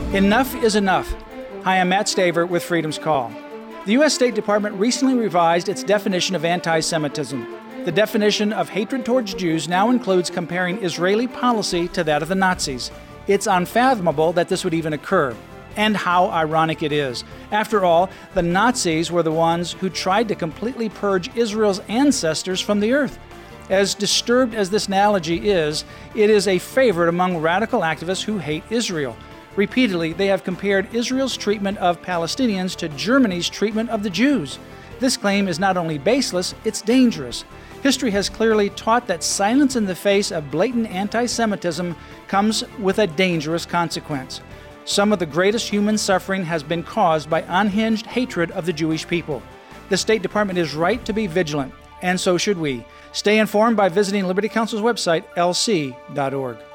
Enough is enough. Hi, I'm Matt Staver with Freedom's Call. The U.S. State Department recently revised its definition of anti-Semitism. The definition of hatred towards Jews now includes comparing Israeli policy to that of the Nazis. It's unfathomable that this would even occur. And how ironic it is. After all, the Nazis were the ones who tried to completely purge Israel's ancestors from the earth. As disturbed as this analogy is, it is a favorite among radical activists who hate Israel. Repeatedly, they have compared Israel's treatment of Palestinians to Germany's treatment of the Jews. This claim is not only baseless, it's dangerous. History has clearly taught that silence in the face of blatant anti-Semitism comes with a dangerous consequence. Some of the greatest human suffering has been caused by unhinged hatred of the Jewish people. The State Department is right to be vigilant, and so should we. Stay informed by visiting Liberty Counsel's website, lc.org.